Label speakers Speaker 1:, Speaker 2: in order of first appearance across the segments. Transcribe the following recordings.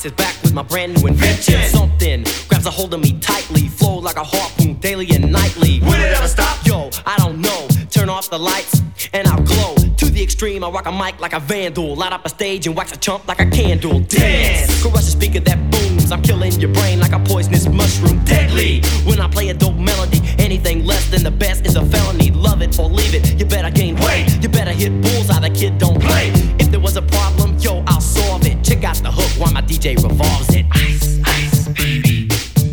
Speaker 1: Ice is back with my brand new invention. Something grabs a hold of me tightly, flow like a harpoon daily and nightly. Will it ever stop? Yo, I don't know. Turn off the lights and I'll glow. To the extreme, I rock a mic like a vandal. Light up a stage and wax a chump like a candle. Dance! Crush a speaker that booms. I'm killing your brain like a poisonous mushroom. Deadly! When I play a dope melody, anything less than the best is a felony. Love it or leave it, you better gain weight. You better hit bullseye, the kid don't play. If there was a problem, yo, I'll solve it. Check out the hook while my DJ revolves it. Ice, ice, baby.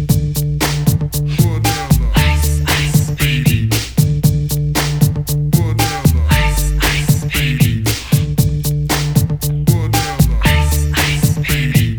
Speaker 1: Ice, ice, baby. Ice, ice, baby. Ice, ice, baby.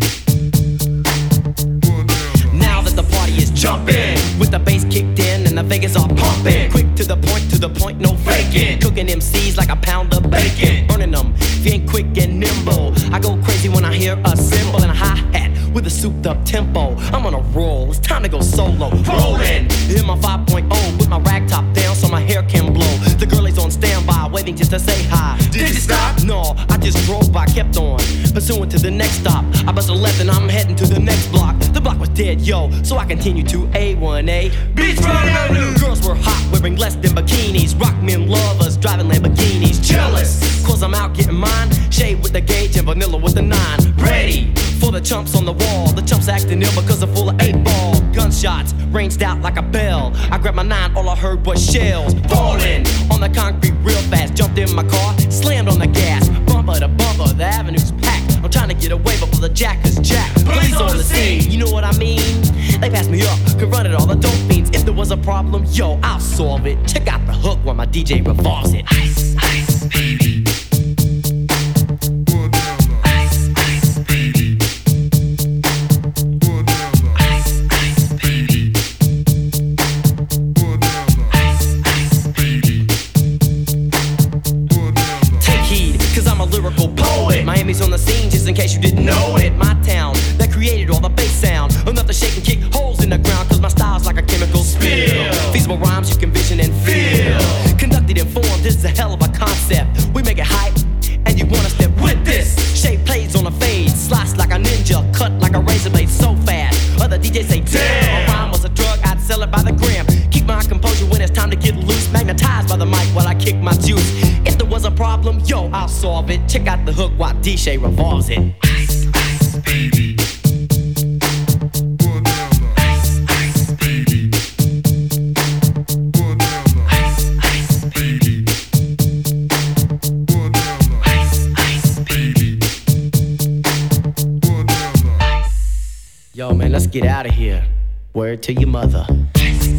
Speaker 1: Now that the party is jumping, with the bass kicked in and the Vegas are pumping. Quick to the point, no faking. Cooking MCs like a pound of bacon. Burning them, if you ain't quick and nimble. I go crazy when I hear a cymbal and a hi-hat with a souped up tempo. I'm on a roll, it's time to go solo. Rolling in my 5.0 with my rag top down so my hair can blow. The girl is on standby, waiting just to say hi. Did you stop? No, I just drove by, kept on pursuing to the next stop. I bust a left and I'm heading to the next block. The block was dead, yo, so I continued to A1A. Beachfront Avenue. Girls were hot, wearing less than bikinis. Rock men lovers, driving Lamborghinis. Jealous, cause I'm out getting mine. Shade with the gauge and vanilla with the 9. Ready for the chumps on the wall. The chumps acting ill because they're full of 8-ball. Gunshots ranged out like a bell. I grabbed my 9, all I heard was shells falling on the concrete real fast. Jumped in my car, slammed on the gas. Bumper to bumper, the avenue's packed. I'm trying to get away before the jack is jacked. Police on the scene, you know what I mean? They passed me up, could run it all the dope fiends. If there was a problem, yo, I'll solve it. Check out the hook while my DJ revolves it. Ice, ice, baby. Ice, ice, baby. Ice, ice, baby. Ice, ice, baby. Take heed, cause I'm a lyrical poet. Miami's on the scene, just in case you didn't know it. My town, that created all the bass sound. Enough to shake and kick holes in the ground, cause my style's like a chemical spill. Feasible rhymes you can vision and feel. Conducted in form, this is a hell of a concept. We make it hype, and you wanna step with this. Shape plays on a fade, slice like a ninja, cut like a razor blade so fast. Other DJs say, damn, a rhyme was a drug, I'd sell it by the gram. Keep my composure when it's time to get loose. Magnetized by the mic while I kick my juice. If there was a problem, yo, I'll solve it. Check out the hook while DJ revolves it. Ice, ice, baby. Ice, ice, baby. Ice, ice, baby. Ice, ice, baby. Yo, man, let's get out of here. Word to your mother. Ice.